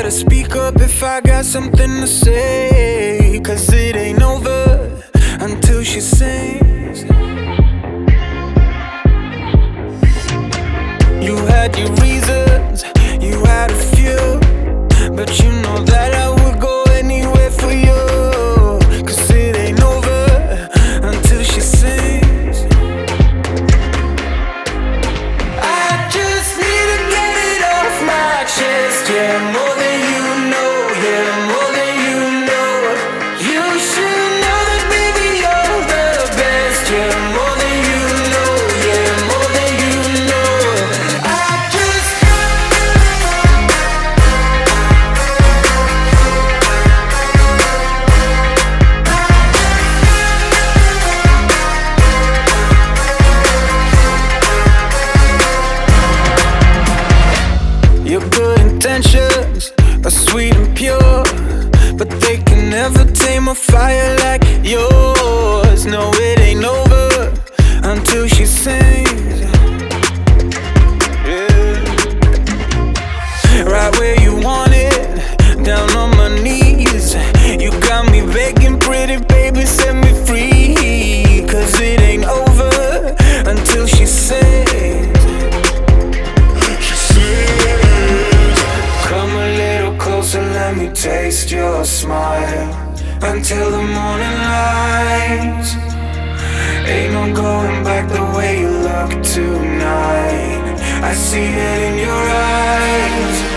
better speak up if I got something to say, 'cause it ain't over until she sings. You had your reasons, you had a few, but you know that I would go anywhere for you, 'cause it ain't over until she sings. I just need to get it off my chest, yeah, more than you know, yeah, more than you know. You should know that baby you're the best, yeah, more than you know, yeah, more than you know. I just Your good intentions are sweet and pure, but they can never tame a fire like yours. No, it ain't over until she sings. Yeah. Right where you want it, down on my knees. You got me begging, pretty baby, set me free, 'cause it ain't over until she sings. Come a little closer, let me taste your smile until the morning light. Ain't no going back the way you look tonight. I see it in your eyes.